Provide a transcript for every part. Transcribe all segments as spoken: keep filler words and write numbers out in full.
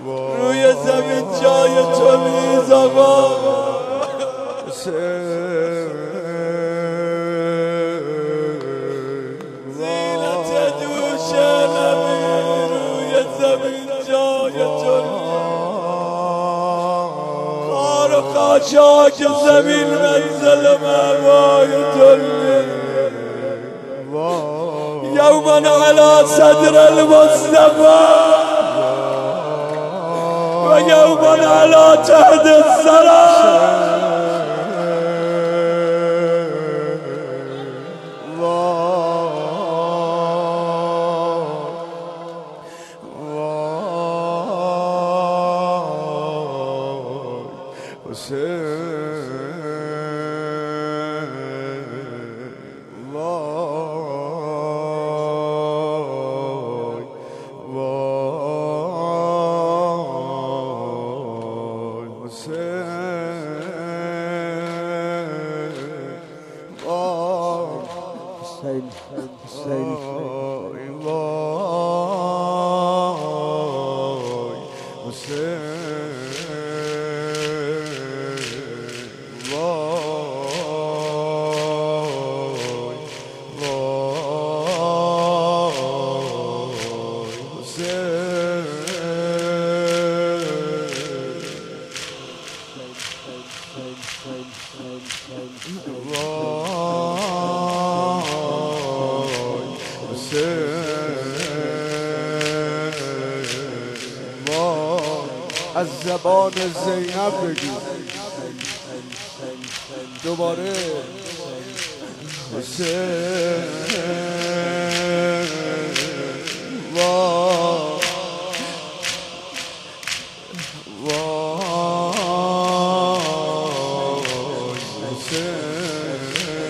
روی زمین جای تو نیست آقا. زینت دوش نبی روی زمین جای تو نیست. خار و خاشاک زمین منزل مروای تو نیست. يوما على صدر المصطفى ويوما على تحت الثرى. از زبان زینب بگو دوباره. حسین وای وای حسین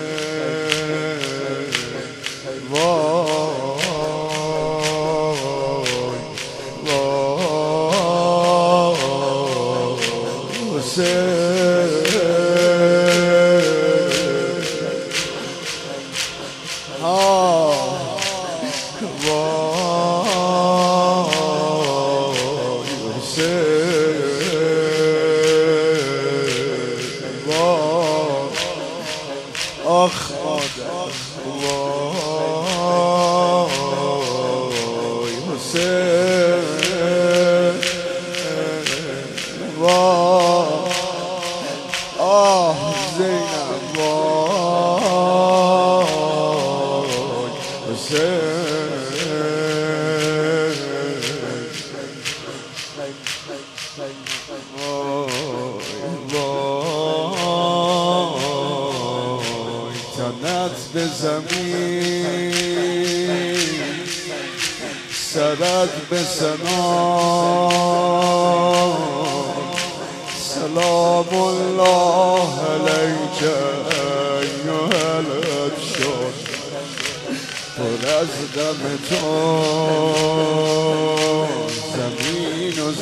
آخ مادر وای حسین وای آه زینب وای حسین وای تنت به زمین سرت به سنان سلام الله علیک ایها الشهر پر از دم تو زمین و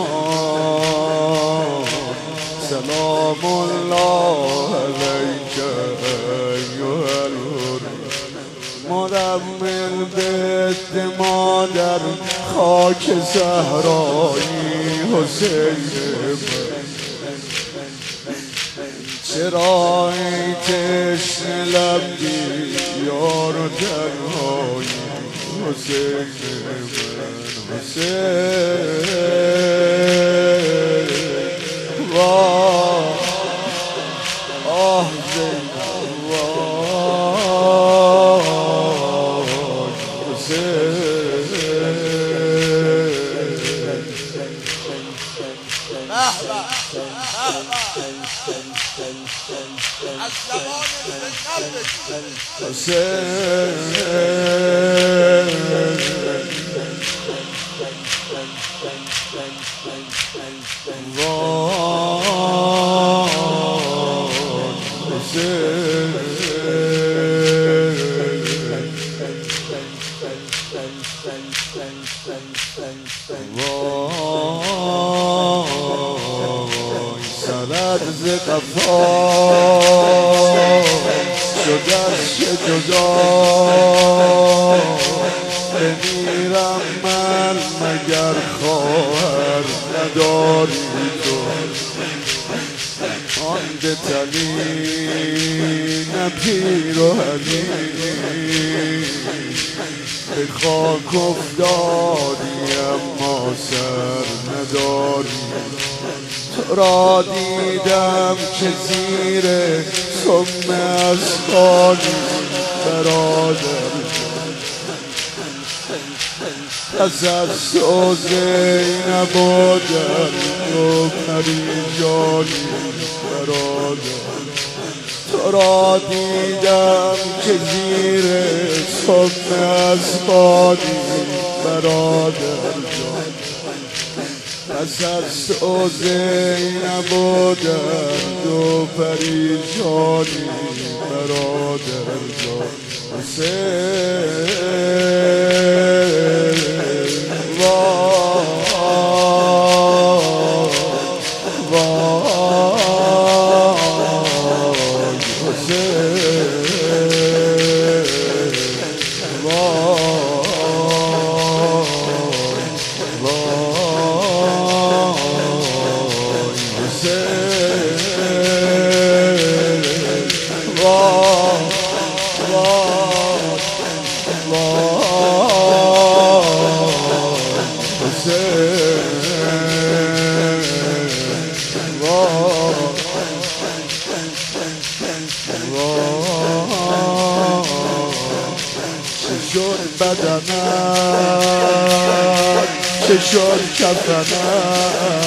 زمان سلام الله علیک ایها الحور مرمل بیت مادر خاک زهرایی حسین چرا ای تشنه لبی یار و تنهایی حسین من حسین وای آه زینب وای حسین از زبان سرد ز قفا شدش جدا بمیرم من مگر خواهر داری تو آن دتلی نه پیر و حلی به خاک افتادی اما سر نداری تو را دیدم که زیر سم اسفانی برادر پس از تو زینب و درد و پریشانی برادر تو را دیدم که زیر سم اسفانی برادر جان پس از تو زینب و درد و پریشانی برادر جان حسین بدنم چه شد کفنم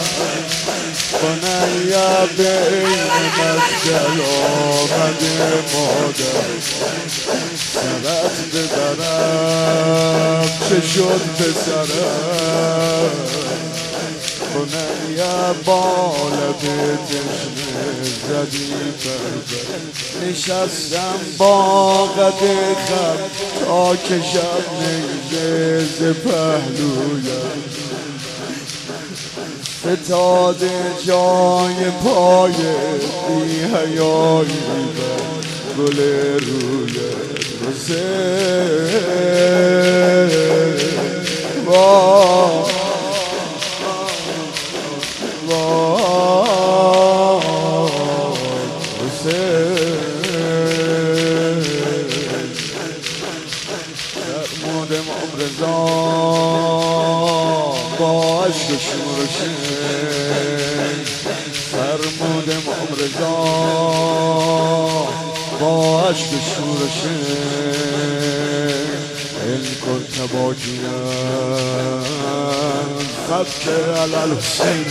بنیا به این مسجل آمده مادر سرت ببرم چه شد پسرم بنیا بال به تشنه زدی بربر نشستم با قد خم تا کشم نیزه ز پهلویم فتاد جای پای بی حیایی بر گل روی حسین وای فرمودم عمرزا با عشق شورشی فرمودم عمرزا با عشق شورشی إن كنت باجيا فبك على الحسين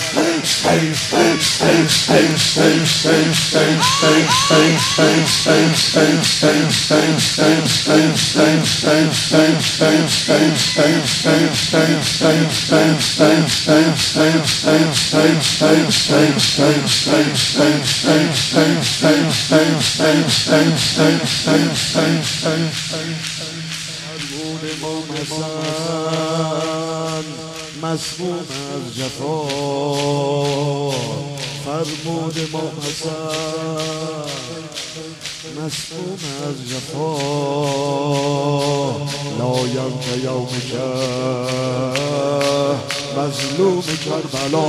امام حسن مسموم از جفا فرمود امام حسن مسموم از جفا لایم که یوم که مظلوم کربلا